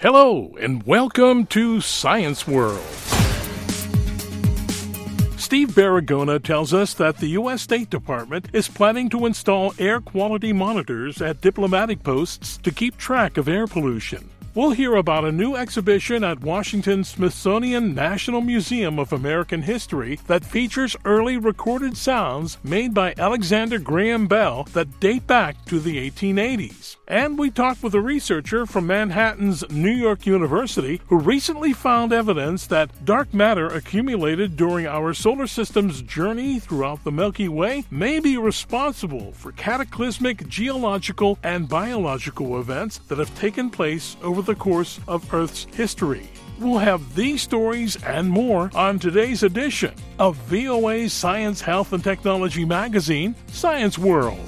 Hello, and welcome to Science World. Steve Baragona tells us that the U.S. State Department is planning to install air quality monitors at diplomatic posts to keep track of air pollution. We'll hear about a new exhibition at Washington's Smithsonian National Museum of American History that features early recorded sounds made by Alexander Graham Bell that date back to the 1880s. And we talked with a researcher from Manhattan's New York University who recently found evidence that dark matter accumulated during our solar system's journey throughout the Milky Way may be responsible for cataclysmic geological and biological events that have taken place over the course of Earth's history. We'll have these stories and more on today's edition of VOA's Science, Health, and Technology magazine, Science World.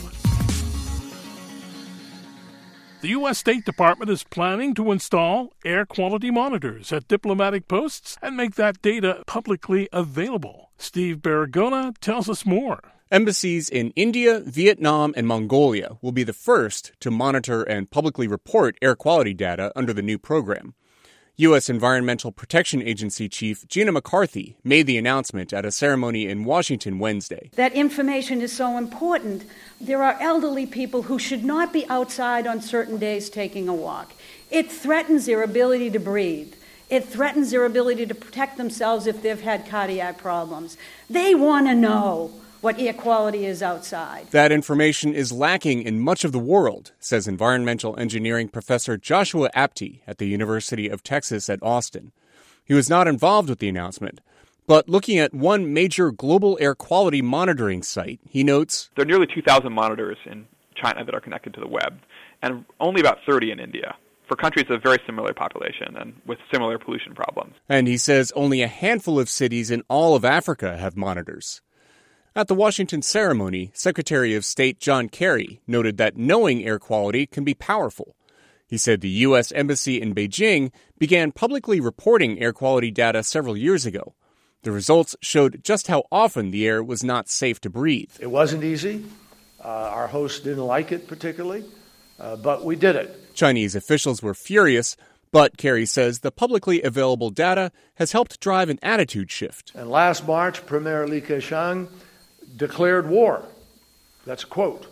The U.S. State Department is planning to install air quality monitors at diplomatic posts and make that data publicly available. Steve Baragona tells us more. Embassies in India, Vietnam, and Mongolia will be the first to monitor and publicly report air quality data under the new program. U.S. Environmental Protection Agency Chief Gina McCarthy made the announcement at a ceremony in Washington Wednesday. That information is so important. There are elderly people who should not be outside on certain days taking a walk. It threatens their ability to breathe. It threatens their ability to protect themselves if they've had cardiac problems. They want to know what air quality is outside. That information is lacking in much of the world, says environmental engineering professor Joshua Apte at the University of Texas at Austin. He was not involved with the announcement, but looking at one major global air quality monitoring site, he notes, there are nearly 2,000 monitors in China that are connected to the web, and only about 30 in India, for countries of very similar population and with similar pollution problems. And he says only a handful of cities in all of Africa have monitors. At the Washington ceremony, Secretary of State John Kerry noted that knowing air quality can be powerful. He said the U.S. Embassy in Beijing began publicly reporting air quality data several years ago. The results showed just how often the air was not safe to breathe. It wasn't easy. Our hosts didn't like it particularly, but we did it. Chinese officials were furious, but Kerry says the publicly available data has helped drive an attitude shift. And last March, Premier Li Keqiang declared war, that's a quote,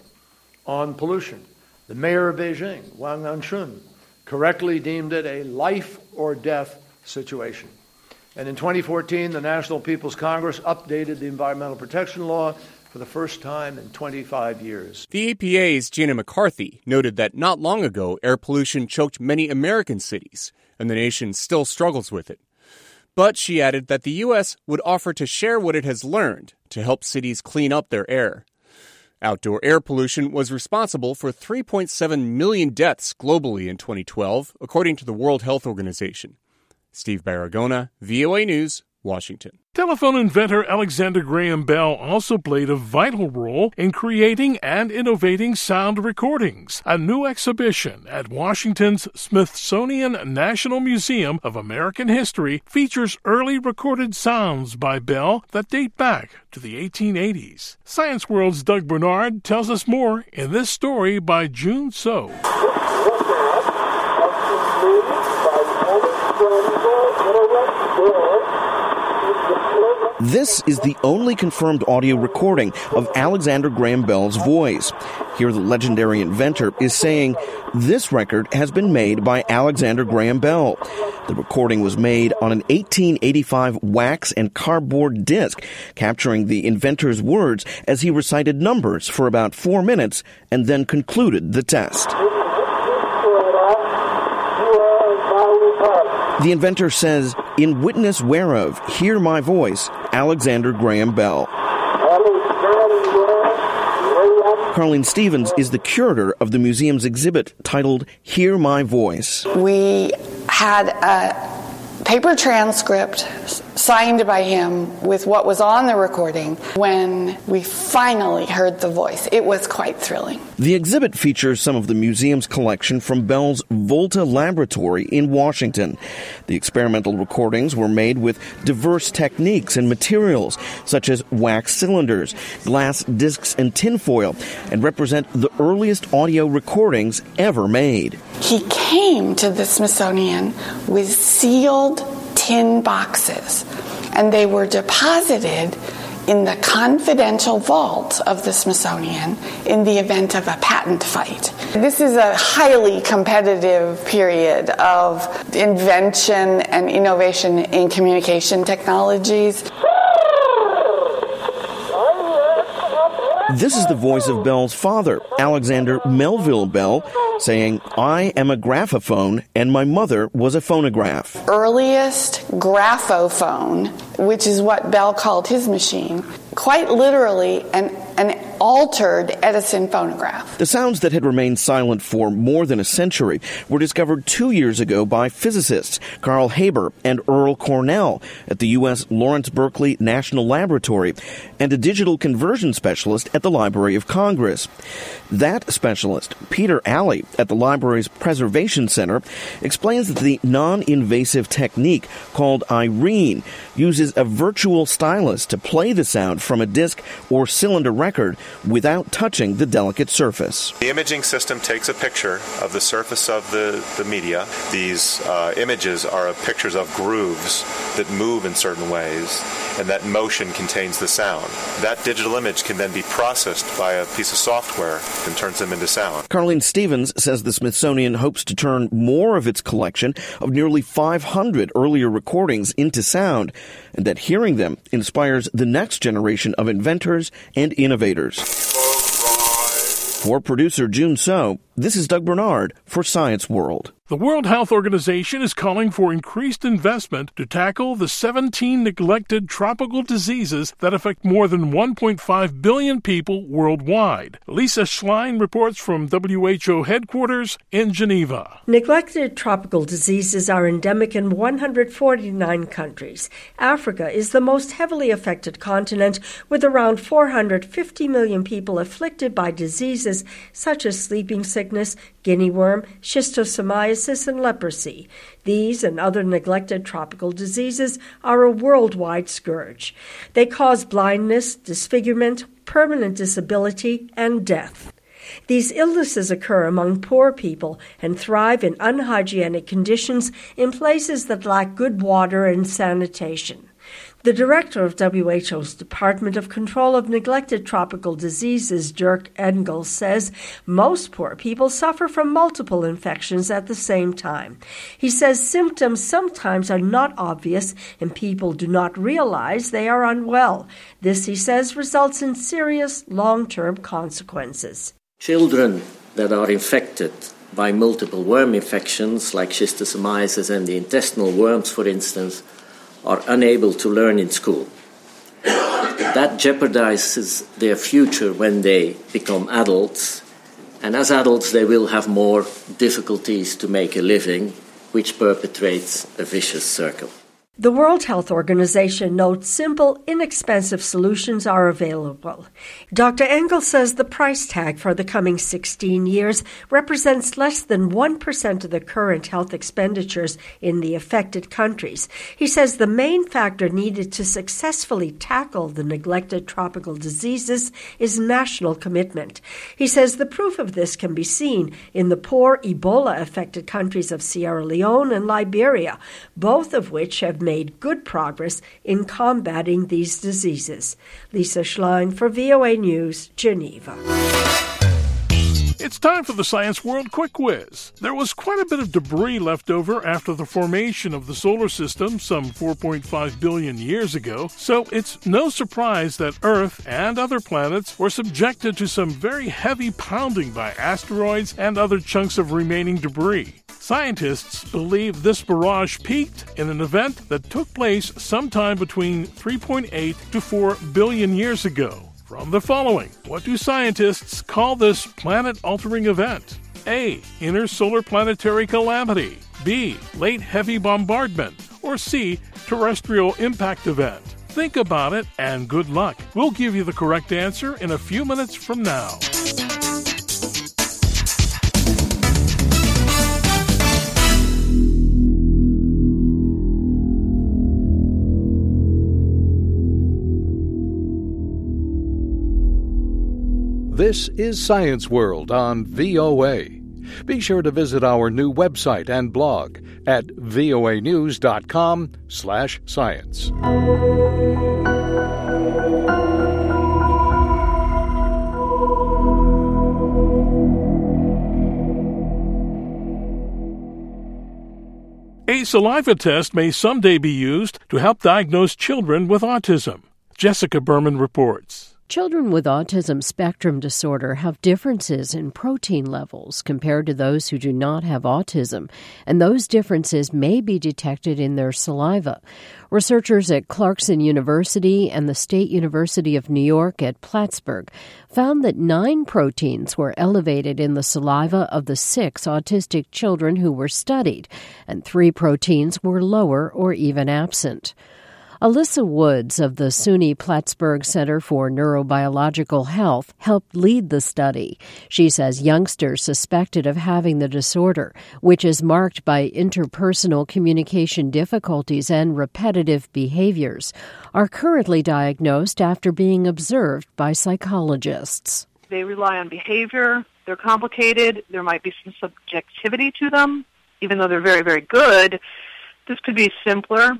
on pollution. The mayor of Beijing, Wang Anshun, correctly deemed it a life or death situation. And in 2014, the National People's Congress updated the environmental protection law for the first time in 25 years. The EPA's Gina McCarthy noted that not long ago, air pollution choked many American cities, and the nation still struggles with it. But she added that the U.S. would offer to share what it has learned to help cities clean up their air. Outdoor air pollution was responsible for 3.7 million deaths globally in 2012, according to the World Health Organization. Steve Baragona, VOA News, Washington. Telephone inventor Alexander Graham Bell also played a vital role in creating and innovating sound recordings. A new exhibition at Washington's Smithsonian National Museum of American History features early recorded sounds by Bell that date back to the 1880s. Science World's Doug Bernard tells us more in this story by June So. This is the only confirmed audio recording of Alexander Graham Bell's voice. Here the legendary inventor is saying, this record has been made by Alexander Graham Bell. The recording was made on an 1885 wax and cardboard disc, capturing the inventor's words as he recited numbers for about 4 minutes and then concluded the test. The inventor says, in witness whereof, hear my voice, Alexander Graham Bell. Carlene Stevens is the curator of the museum's exhibit titled Hear My Voice. We had a paper transcript signed by him with what was on the recording when we finally heard the voice. It was quite thrilling. The exhibit features some of the museum's collection from Bell's Volta Laboratory in Washington. The experimental recordings were made with diverse techniques and materials, such as wax cylinders, glass discs, and tinfoil, and represent the earliest audio recordings ever made. He came to the Smithsonian with sealed tin boxes, and they were deposited in the confidential vault of the Smithsonian in the event of a patent fight. This is a highly competitive period of invention and innovation in communication technologies. This is the voice of Bell's father, Alexander Melville Bell, saying, "I am a graphophone and my mother was a phonograph." Earliest graphophone, which is what Bell called his machine, quite literally an altered Edison phonograph. The sounds that had remained silent for more than a century were discovered 2 years ago by physicists Carl Haber and Earl Cornell at the U.S. Lawrence Berkeley National Laboratory and a digital conversion specialist at the Library of Congress. That specialist, Peter Alley, at the library's Preservation Center, explains that the non-invasive technique called Irene uses a virtual stylus to play the sound from a disc or cylinder record without touching the delicate surface. The imaging system takes a picture of the surface of the media. These images are pictures of grooves that move in certain ways, and that motion contains the sound. That digital image can then be processed by a piece of software and turns them into sound. Carlene Stevens says the Smithsonian hopes to turn more of its collection of nearly 500 earlier recordings into sound, and that hearing them inspires the next generation of inventors and innovators. For producer June So, this is Doug Bernard for Science World. The World Health Organization is calling for increased investment to tackle the 17 neglected tropical diseases that affect more than 1.5 billion people worldwide. Lisa Schlein reports from WHO headquarters in Geneva. Neglected tropical diseases are endemic in 149 countries. Africa is the most heavily affected continent, with around 450 million people afflicted by diseases such as sleeping sickness, guinea worm, schistosomiasis, and leprosy. These and other neglected tropical diseases are a worldwide scourge. They cause blindness, disfigurement, permanent disability, and death. These illnesses occur among poor people and thrive in unhygienic conditions in places that lack good water and sanitation. The director of WHO's Department of Control of Neglected Tropical Diseases, Dirk Engel, says most poor people suffer from multiple infections at the same time. He says symptoms sometimes are not obvious and people do not realize they are unwell. This, he says, results in serious long-term consequences. Children that are infected by multiple worm infections, like schistosomiasis and the intestinal worms, for instance, are unable to learn in school. That jeopardizes their future when they become adults, and as adults they will have more difficulties to make a living, which perpetuates a vicious circle. The World Health Organization notes simple, inexpensive solutions are available. Dr. Engel says the price tag for the coming 16 years represents less than 1% of the current health expenditures in the affected countries. He says the main factor needed to successfully tackle the neglected tropical diseases is national commitment. He says the proof of this can be seen in the poor Ebola-affected countries of Sierra Leone and Liberia, both of which have made good progress in combating these diseases. Lisa Schlein for VOA News, Geneva. It's time for the Science World Quick Quiz. There was quite a bit of debris left over after the formation of the solar system some 4.5 billion years ago, so it's no surprise that Earth and other planets were subjected to some very heavy pounding by asteroids and other chunks of remaining debris. Scientists believe this barrage peaked in an event that took place sometime between 3.8 to 4 billion years ago. From the following, what do scientists call this planet-altering event? A. Inner solar planetary calamity. B. Late heavy bombardment. Or or C, terrestrial impact event? Think about it and good luck. We'll give you the correct answer in a few minutes from now. This is Science World on VOA. Be sure to visit our new website and blog at voanews.com/science. A saliva test may someday be used to help diagnose children with autism. Jessica Berman reports. Children with autism spectrum disorder have differences in protein levels compared to those who do not have autism, and those differences may be detected in their saliva. Researchers at Clarkson University and the State University of New York at Plattsburgh found that 9 proteins were elevated in the saliva of the 6 autistic children who were studied, and 3 proteins were lower or even absent. Alyssa Woods of the SUNY Plattsburgh Center for Neurobiological Health helped lead the study. She says youngsters suspected of having the disorder, which is marked by interpersonal communication difficulties and repetitive behaviors, are currently diagnosed after being observed by psychologists. They rely on behavior. They're complicated. There might be some subjectivity to them. Even though they're very, very good, this could be simpler.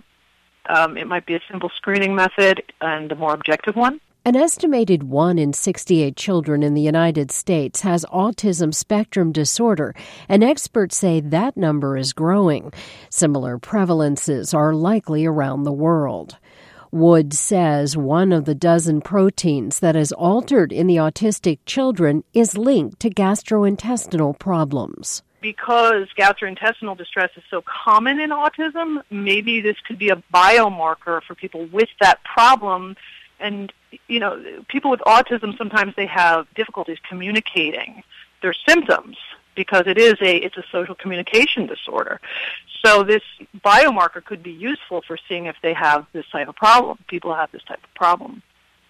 It might be a simple screening method and a more objective one. An estimated 1 in 68 children in the United States has autism spectrum disorder, and experts say that number is growing. Similar prevalences are likely around the world. Wood says one of the dozen proteins that is altered in the autistic children is linked to gastrointestinal problems. Because gastrointestinal distress is so common in autism, maybe this could be a biomarker for people with that problem. And, people with autism, sometimes they have difficulties communicating their symptoms because it's a social communication disorder. So this biomarker could be useful for seeing if they have this type of problem. People have this type of problem.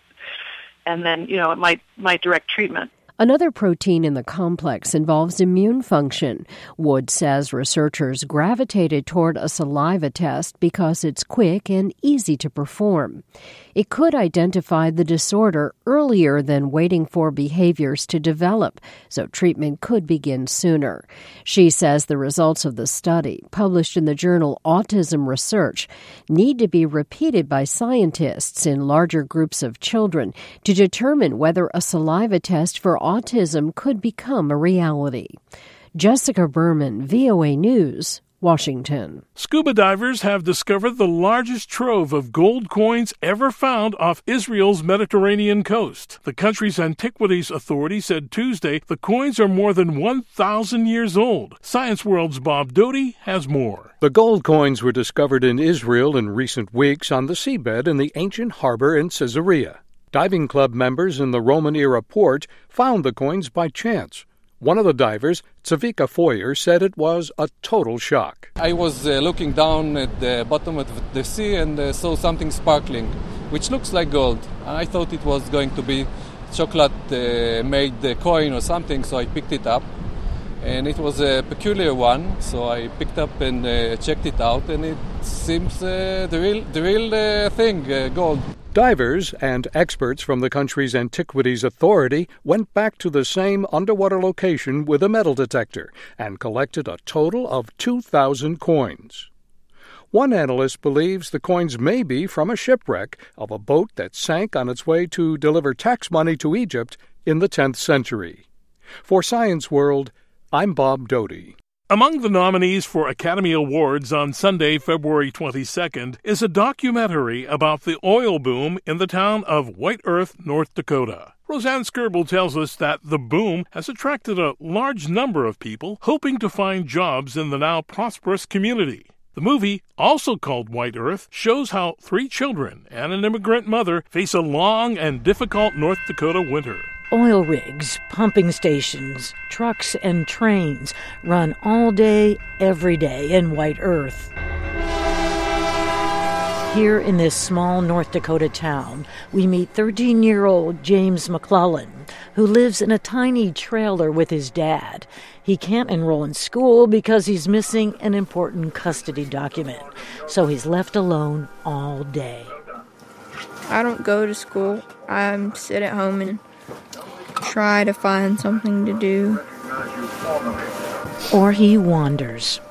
And then, it might direct treatment. Another protein in the complex involves immune function. Wood says researchers gravitated toward a saliva test because it's quick and easy to perform. It could identify the disorder earlier than waiting for behaviors to develop, so treatment could begin sooner. She says the results of the study, published in the journal Autism Research, need to be repeated by scientists in larger groups of children to determine whether a saliva test for autism could become a reality. Jessica Berman, VOA News, Washington. Scuba divers have discovered the largest trove of gold coins ever found off Israel's Mediterranean coast. The country's Antiquities Authority said Tuesday the coins are more than 1,000 years old. Science World's Bob Doty has more. The gold coins were discovered in Israel in recent weeks on the seabed in the ancient harbor in Caesarea. Diving club members in the Roman-era port found the coins by chance. One of the divers, Tzavika Foyer, said it was a total shock. I was looking down at the bottom of the sea and saw something sparkling, which looks like gold. I thought it was going to be chocolate-made coin or something, so I picked it up. And it was a peculiar one, so I picked up and checked it out, and it seems the real thing, gold. Divers and experts from the country's Antiquities Authority went back to the same underwater location with a metal detector and collected a total of 2,000 coins. One analyst believes the coins may be from a shipwreck of a boat that sank on its way to deliver tax money to Egypt in the 10th century. For Science World, I'm Bob Doty. Among the nominees for Academy Awards on Sunday, February 22nd, is a documentary about the oil boom in the town of White Earth, North Dakota. Roseanne Skirbel tells us that the boom has attracted a large number of people hoping to find jobs in the now prosperous community. The movie, also called White Earth, shows how 3 children and an immigrant mother face a long and difficult North Dakota winter. Oil rigs, pumping stations, trucks, and trains run all day, every day in White Earth. Here in this small North Dakota town, we meet 13-year-old James McClellan, who lives in a tiny trailer with his dad. He can't enroll in school because he's missing an important custody document, so he's left alone all day. I don't go to school. I sit at home and try to find something to do. Or he wanders.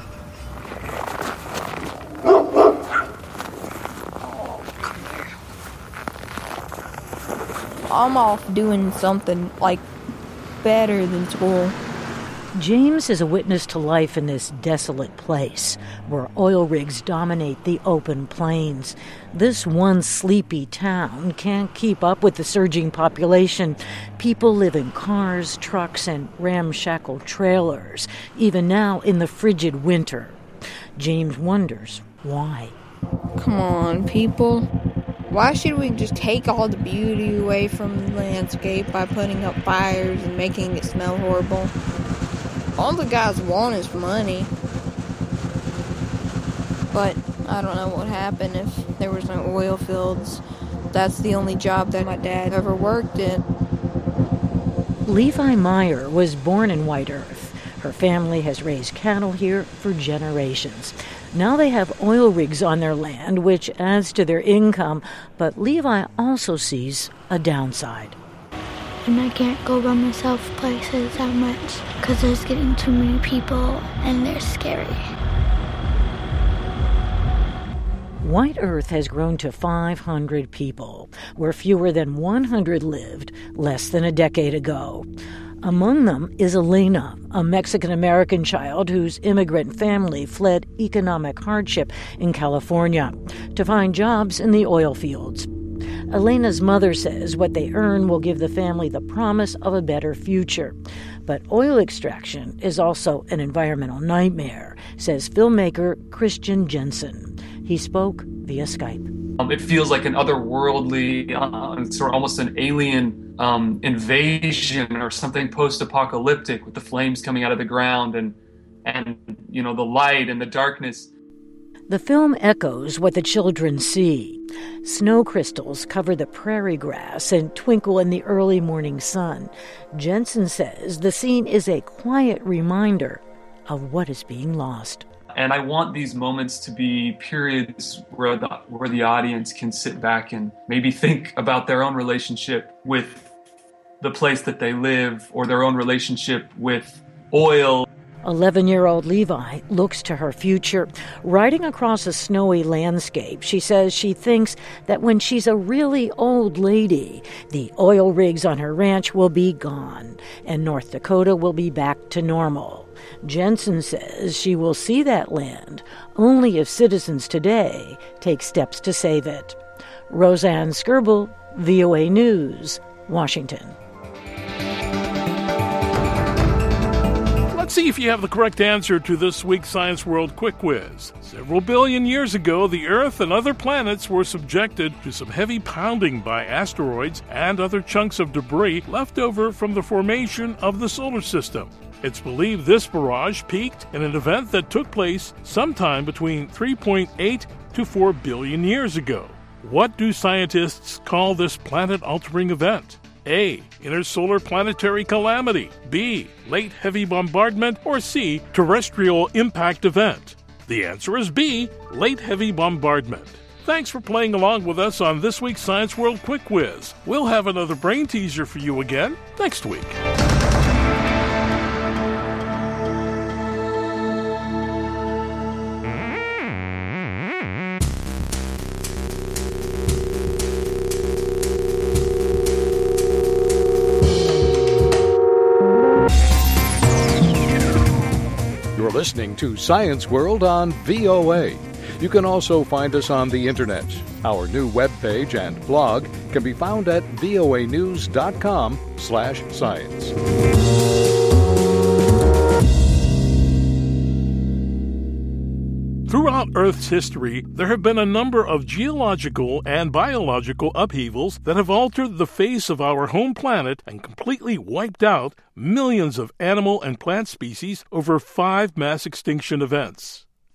I'm off doing something, better than school. James is a witness to life in this desolate place where oil rigs dominate the open plains. This one sleepy town can't keep up with the surging population. People live in cars, trucks, and ramshackle trailers, even now in the frigid winter. James wonders why. Come on, people. Why should we just take all the beauty away from the landscape by putting up fires and making it smell horrible? All the guys want is money. But I don't know what would happen if there was no oil fields. That's the only job that my dad ever worked in. Levi Meyer was born in White Earth. Her family has raised cattle here for generations. Now they have oil rigs on their land, which adds to their income, but Levi also sees a downside. And I can't go by myself places that much because there's getting too many people and they're scary. White Earth has grown to 500 people, where fewer than 100 lived less than a decade ago. Among them is Elena, a Mexican-American child whose immigrant family fled economic hardship in California to find jobs in the oil fields. Elena's mother says what they earn will give the family the promise of a better future. But oil extraction is also an environmental nightmare, says filmmaker Christian Jensen. He spoke via Skype. It feels like an otherworldly, sort of almost an alien invasion or something post-apocalyptic with the flames coming out of the ground and the light and the darkness. The film echoes what the children see. Snow crystals cover the prairie grass and twinkle in the early morning sun. Jensen says the scene is a quiet reminder of what is being lost. And I want these moments to be periods where the audience can sit back and maybe think about their own relationship with the place that they live or their own relationship with oil. 11-year-old Levi looks to her future. Riding across a snowy landscape, she says she thinks that when she's a really old lady, the oil rigs on her ranch will be gone and North Dakota will be back to normal. Jensen says she will see that land only if citizens today take steps to save it. Roseanne Skirble, VOA News, Washington. Let's see if you have the correct answer to this week's Science World Quick Quiz. Several billion years ago, the Earth and other planets were subjected to some heavy pounding by asteroids and other chunks of debris left over from the formation of the solar system. It's believed this barrage peaked in an event that took place sometime between 3.8 to 4 billion years ago. What do scientists call this planet-altering event? A. Intersolar planetary calamity. B. Late heavy bombardment. Or C. Terrestrial impact event. The answer is B. Late heavy bombardment. Thanks for playing along with us on this week's Science World Quick Quiz. We'll have another brain teaser for you again next week. You're listening to Science World on VOA. You can also find us on the internet. Our new webpage and blog can be found at voanews.com/science. Throughout Earth's history, there have been a number of geological and biological upheavals that have altered the face of our home planet and completely wiped out millions of animal and plant species over 5 mass extinction events.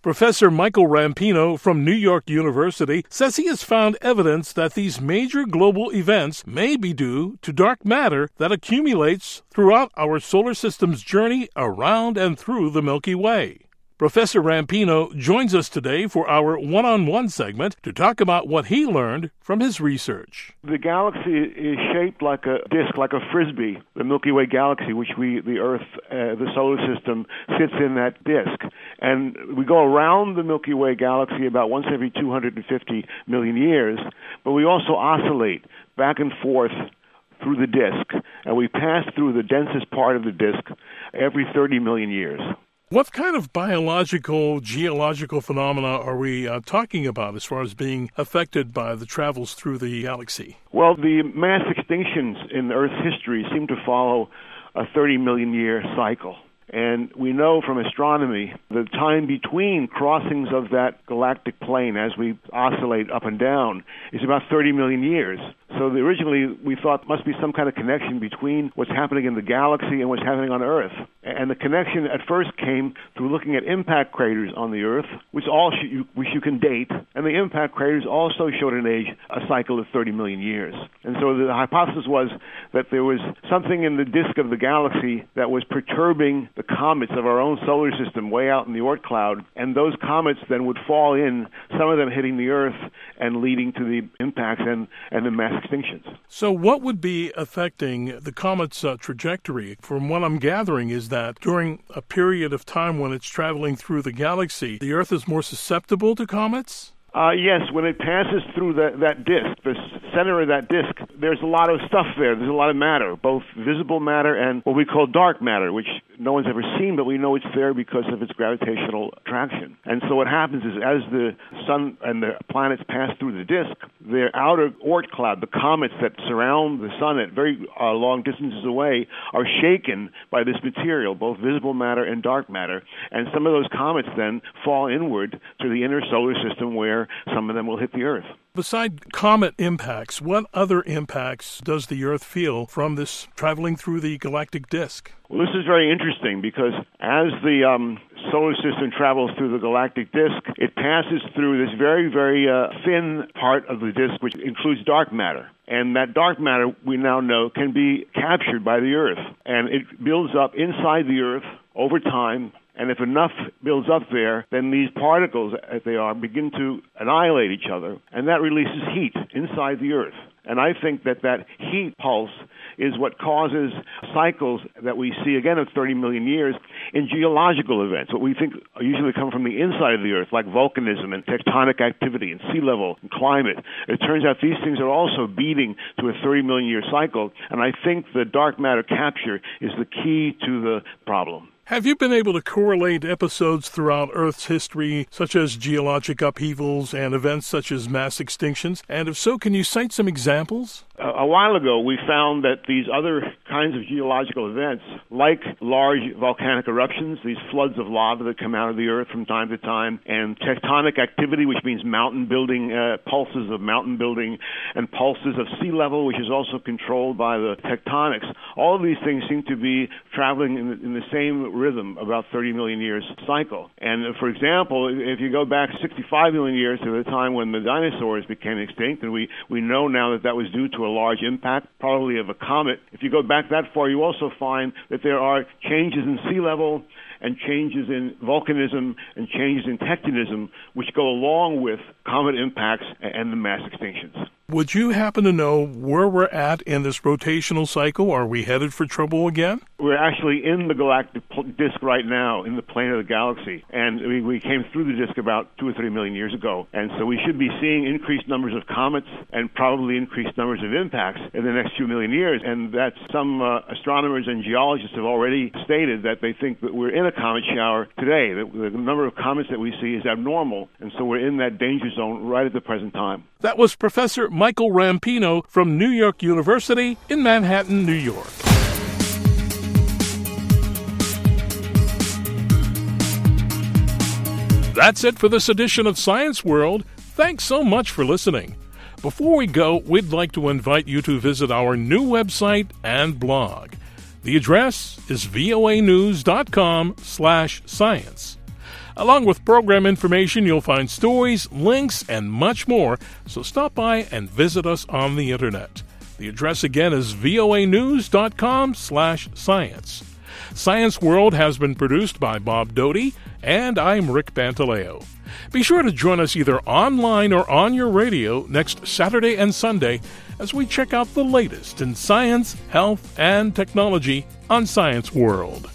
Professor Michael Rampino from New York University says he has found evidence that these major global events may be due to dark matter that accumulates throughout our solar system's journey around and through the Milky Way. Professor Rampino joins us today for our one-on-one segment to talk about what he learned from his research. The galaxy is shaped like a disk, like a frisbee, the Milky Way galaxy, which the Earth, the solar system, sits in that disk. And we go around the Milky Way galaxy about once every 250 million years, but we also oscillate back and forth through the disk, and we pass through the densest part of the disk every 30 million years. What kind of biological, geological phenomena are we talking about as far as being affected by the travels through the galaxy? Well, the mass extinctions in Earth's history seem to follow a 30 million year cycle. And we know from astronomy the time between crossings of that galactic plane as we oscillate up and down is about 30 million years. So originally we thought must be some kind of connection between what's happening in the galaxy and what's happening on Earth. And the connection at first came through looking at impact craters on the Earth, which you can date. And the impact craters also showed an age, a cycle of 30 million years. And so the hypothesis was that there was something in the disk of the galaxy that was perturbing the comets of our own solar system way out in the Oort cloud, and those comets then would fall in, some of them hitting the Earth and leading to the impacts and the mass extinctions. So what would be affecting the comet's trajectory? From what I'm gathering is that during a period of time when it's traveling through the galaxy, the Earth is more susceptible to comets? Yes, when it passes through that disk, the center of that disk, there's a lot of stuff there. There's a lot of matter, both visible matter and what we call dark matter, which no one's ever seen, but we know it's there because of its gravitational attraction. And so what happens is as the sun and the planets pass through the disk, their outer Oort cloud, the comets that surround the sun at very long distances away, are shaken by this material, both visible matter and dark matter. And some of those comets then fall inward to the inner solar system where some of them will hit the Earth. Beside comet impacts, what other impacts does the Earth feel from this traveling through the galactic disk? Well, this is very interesting because as the solar system travels through the galactic disk, it passes through this very, very thin part of the disk, which includes dark matter. And that dark matter, we now know, can be captured by the Earth. And it builds up inside the Earth over time. And if enough builds up there, then these particles, as they are, begin to annihilate each other, and that releases heat inside the Earth. And I think that heat pulse is what causes cycles that we see, again, of 30 million years in geological events, what we think usually come from the inside of the Earth, like volcanism and tectonic activity and sea level and climate. It turns out these things are also beating to a 30 million year cycle, and I think the dark matter capture is the key to the problem. Have you been able to correlate episodes throughout Earth's history, such as geologic upheavals and events such as mass extinctions? And if so, can you cite some examples? A while ago, we found that these other kinds of geological events, like large volcanic eruptions, these floods of lava that come out of the Earth from time to time, and tectonic activity, which means mountain building, pulses of mountain building, and pulses of sea level, which is also controlled by the tectonics, all of these things seem to be traveling in the same rhythm, about 30 million years cycle. And for example, if you go back 65 million years to the time when the dinosaurs became extinct, and we know now that was due to a large impact, probably of a comet. If you go back that far, you also find that there are changes in sea level and changes in volcanism and changes in tectonism, which go along with comet impacts and the mass extinctions. Would you happen to know where we're at in this rotational cycle? Are we headed for trouble again? We're actually in the galactic disk right now, in the plane of the galaxy. And we came through the disk about 2 or 3 million years ago. And so we should be seeing increased numbers of comets and probably increased numbers of impacts in the next few million years. And that's some astronomers and geologists have already stated that they think that we're in a comet shower today. The number of comets that we see is abnormal. And so we're in that danger zone right at the present time. That was Professor Michael Rampino from New York University in Manhattan, New York. That's it for this edition of Science World. Thanks so much for listening. Before we go, we'd like to invite you to visit our new website and blog. The address is voanews.com/science. Along with program information, you'll find stories, links, and much more, so stop by and visit us on the Internet. The address again is voanews.com/science. Science World has been produced by Bob Doty, and I'm Rick Pantaleo. Be sure to join us either online or on your radio next Saturday and Sunday as we check out the latest in science, health, and technology on Science World.